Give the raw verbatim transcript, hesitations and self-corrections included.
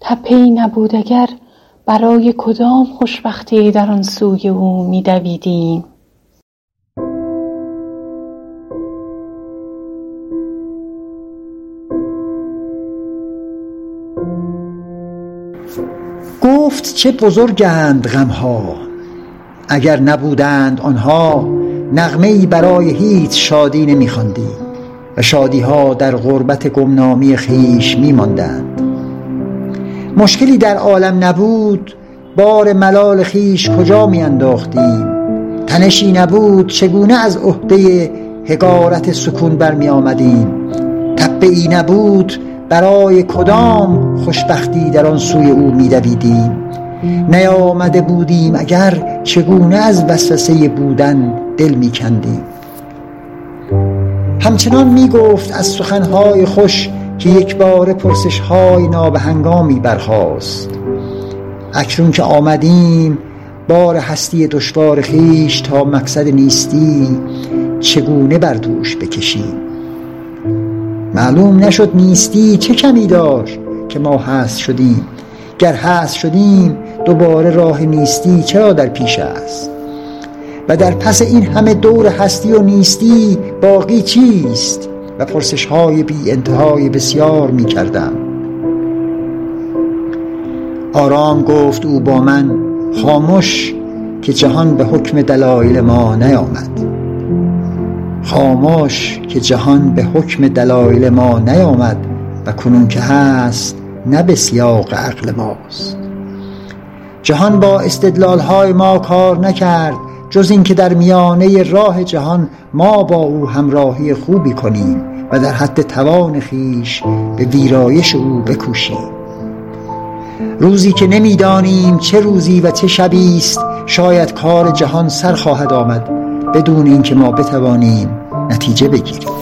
تپه‌ای نبود اگر برای کدام خوشبختی در آن سوی او می‌دویدیم. گفت چه بزرگند غمها، اگر نبودند آنها نغمه‌ای برای هیچ شادی نمی‌خواندی و شادی‌ها در غربت گمنامی خویش می‌ماندند. مشکلی در عالم نبود بار ملال خویش کجا می‌انداختیم، تنشی نبود چگونه از عهده حقارت سکون برمی آمدیم، تپه‌ای نبود برای کدام خوشبختی در آن سوی او می‌دویدیم. نیامده بودیم اگر چگونه از وسوسه بودن دل می‌کندیم. همچنان می‌گفت از سخن‌های خوش که یک بار پرسش‌های نابهنگامی برخاست. اکنون که آمدیم بار هستی دشوار خویش تا مقصد نیستی چگونه بر دوش بکشیم. معلوم نشد نیستی چه کمی داشت که ما هست شدیم، گر هست شدیم دوباره راه نیستی چرا در پیش است و در پس این همه دور هستی و نیستی باقی چیست؟ و پرسش های بی انتهای بسیار می کردم. آرام گفت او با من خاموش که جهان به حکم دلایل ما نیامد. خاموش که جهان به حکم دلایل ما نیامد و کنون که هست نه به سیاق عقل ماست. جهان با استدلال های ما کار نکرد جز این که در میانه راه جهان ما با او همراهی خوبی کنیم و در حد توان خویش به ویرایش او بکوشیم. روزی که نمیدانیم چه روزی و چه شبی است شاید کار جهان سر خواهد آمد بدون اینکه ما بتوانیم نتیجه بگیریم.